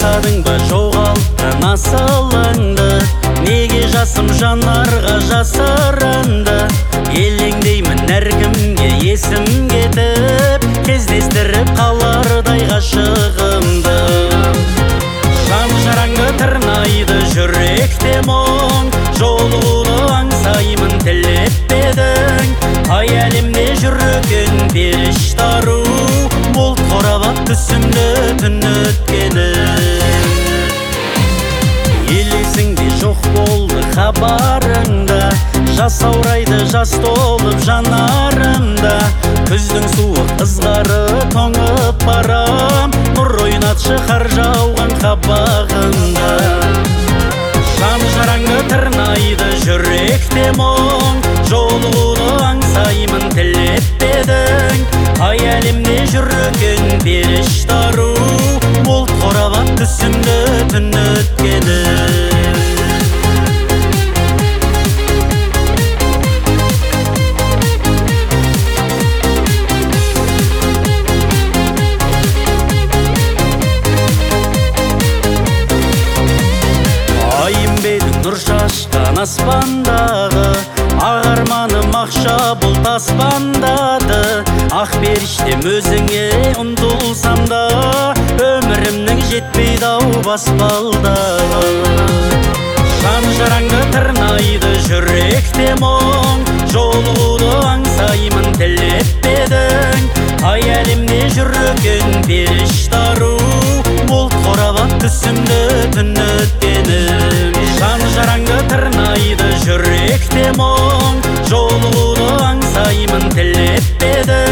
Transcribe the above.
аңсадың ба жоғалттың асылыңды, неге жасым жанарға жасырынды? Елеңдеймін әркімге есім кетіп, кездестіріп қалардай ғашығымды. Жан жараңды тырнайды жүректе мұң, жолуды аңсаймын тілетпедің. Ай әлемде жүрген періштару, бұлт қорабат түсімді түн өткені. Елесіңде жоқ болды хабарыңда, жас аурайды жас толып жанарымда. Күздің суық ызғары тоңып барам, нұр ойнатшы қар жауған қабағында. Жан жараңды тырнайды жүректе мұң, жолуды аңсаймын тілетпедің. Ай әлемде жүрген періштару, бұлт қорабат түсімді түн өткені. Нұр шашқан аспандағы, ағарманым ақша бұлт аспандады. Ақ періштем өзіңе ұмтылсам да, өмірімнің жетпейді ау баспалдағы. Жан жараңды тырнайды жүректе мұң, жолуды аңсаймын тілетпедің. Ай әлемде жүрген періштару, бұлт қорабат түсімді түн өткені. Жан жараңды тырнайды жүректе мұң, жолуды аңсаймын тілетпедің.